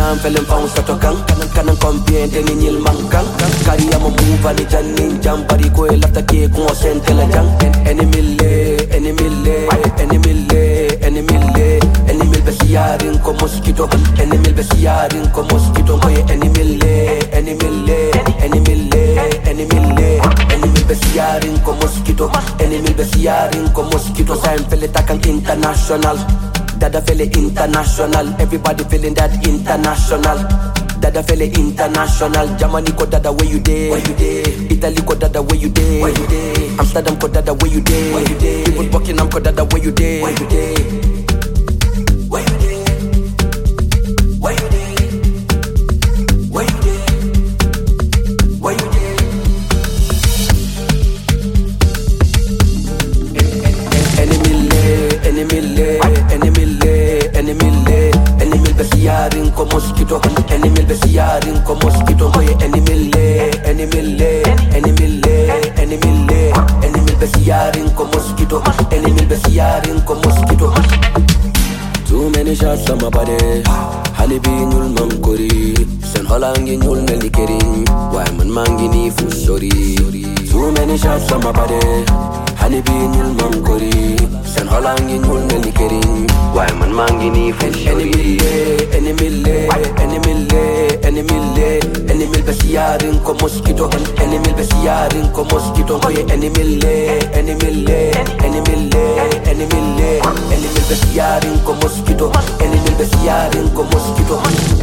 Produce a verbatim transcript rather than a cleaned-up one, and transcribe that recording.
man felen pound sa tokan kanan kompiente ni nyil mankan kari ama move ni janin jam bari ko elata ke ko sentela jang eni mille eni mille eni mille eni mille eni mille besiarin ko mosquito eni mille besiarin ko mosquito ko eni mille eni mille eni mille eni mille eni mille besiarin ko mosquito eni mille besiarin ko mosquito sa fele takan international Dada feel it international, everybody feeling that international. Dada feel it international, Germany ko dada where you dey, where you dey. Italy ko dada where you dey, where you dey. Amsterdam ko dada where you dey, where you dey. People Buckingham ko dada where you dey, where you dey. Where you dey, where you dey, where you dey, where you dey. Enemy le, enemy le, enemy le, enemy le, enemy besiarin ko mosquito, enemy besiarin ko mosquito, boy enemy le, enemy le, enemy le, enemy le, enemy besiarin ko mosquito, enemy besiarin ko mosquito. Too many shots on my body, honey bee nyul mankori, sen holangi nyul melikering, why man mangi ni fusori. Too many shots on my body, honey bee nyul mankori, sen holangi nyul melikering, why man mangi ni fusori. Enemy le, enemy le, enemy le, enemy besiarin ko mosquito, enemy besiarin ko mosquito, boy enemy le, enemy le, enemy le, enemy le, enemy besiarin ko mosquito, enemy besiarin ko mosquito.